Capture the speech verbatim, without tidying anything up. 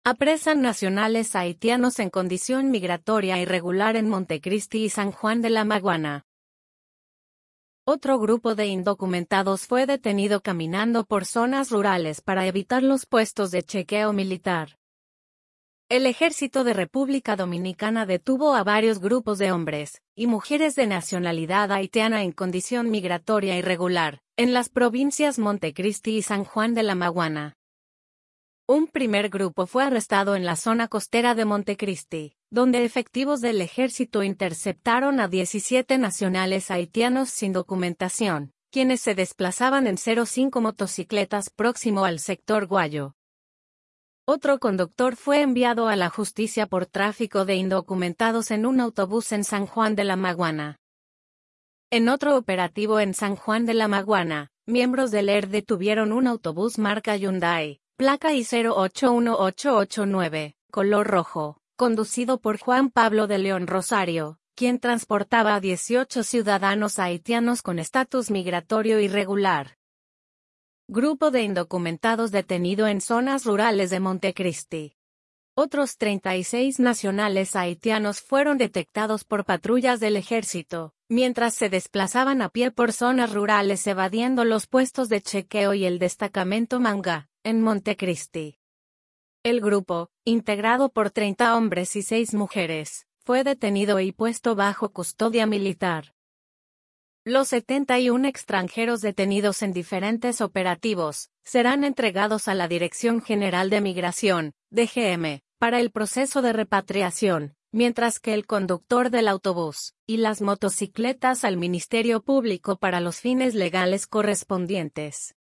Apresan nacionales haitianos en condición migratoria irregular en Montecristi y San Juan de la Maguana. Otro grupo de indocumentados fue detenido caminando por zonas rurales para evitar los puestos de chequeo militar. El Ejército de República Dominicana detuvo a varios grupos de hombres y mujeres de nacionalidad haitiana en condición migratoria irregular, en las provincias Montecristi y San Juan de la Maguana. Un primer grupo fue arrestado en la zona costera de Montecristi, donde efectivos del ejército interceptaron a diecisiete nacionales haitianos sin documentación, quienes se desplazaban en cero cinco motocicletas próximo al sector Guayo. Otro conductor fue enviado a la justicia por tráfico de indocumentados en un autobús en San Juan de la Maguana. En otro operativo en San Juan de la Maguana, miembros del E R detuvieron un autobús marca Hyundai, placa I cero ocho uno ocho ocho nueve, color rojo, conducido por Juan Pablo de León Rosario, quien transportaba a dieciocho ciudadanos haitianos con estatus migratorio irregular. Grupo de indocumentados detenido en zonas rurales de Montecristi. Otros treinta y seis nacionales haitianos fueron detectados por patrullas del ejército, mientras se desplazaban a pie por zonas rurales evadiendo los puestos de chequeo y el destacamento Manga, en Montecristi. El grupo, integrado por treinta hombres y seis mujeres, fue detenido y puesto bajo custodia militar. Los setenta y uno extranjeros detenidos en diferentes operativos serán entregados a la Dirección General de Migración, D G M, para el proceso de repatriación, mientras que el conductor del autobús y las motocicletas al Ministerio Público para los fines legales correspondientes.